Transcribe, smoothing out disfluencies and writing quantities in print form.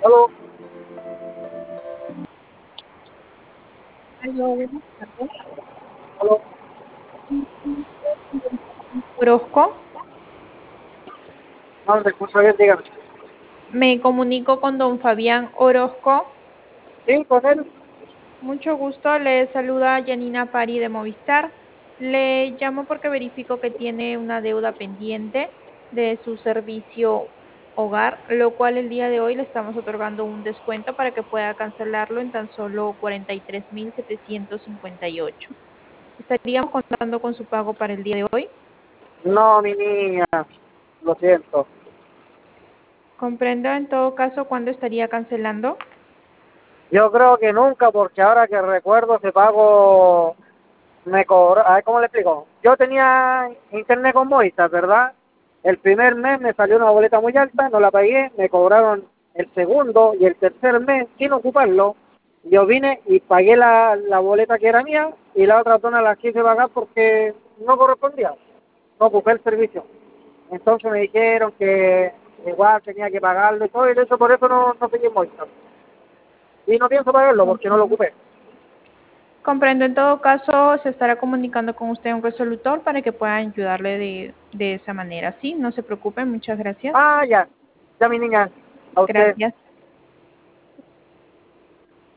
Aló, Aló, buenas tardes. aló. Orozco, No, se escucha bien, dígame. me comunico con don Fabián Orozco. Sí, con él. Mucho gusto, le saluda Janina Pari de Movistar. Le llamo porque verifico que tiene una deuda pendiente de su servicio hogar, lo cual el día de hoy le estamos otorgando un descuento para que pueda cancelarlo en tan solo 43.758. ¿Estaríamos contando con su pago para el día de hoy? No, mi niña, lo siento. Comprendo en todo caso cuándo estaría cancelando. Yo creo que nunca, porque ahora que recuerdo ese pago me cobró. A ver, ¿cómo le explico? Yo tenía internet con Movistar, ¿verdad? El primer mes me salió una boleta muy alta, no la pagué, me cobraron el segundo y el tercer mes sin ocuparlo. Yo vine y pagué la boleta que era mía y la otra zona la quise pagar porque no correspondía, no ocupé el servicio. Entonces me dijeron que igual tenía que pagarlo y todo, y de eso por eso no pedí Movistar. Y no pienso pagarlo porque no lo Comprendo. ocupé. Comprendo, en todo caso, se estará comunicando con usted un resolutor para que pueda ayudarle de esa manera. Sí, no se preocupe, muchas gracias. Ah, ya, ya mi niña, a usted. Gracias.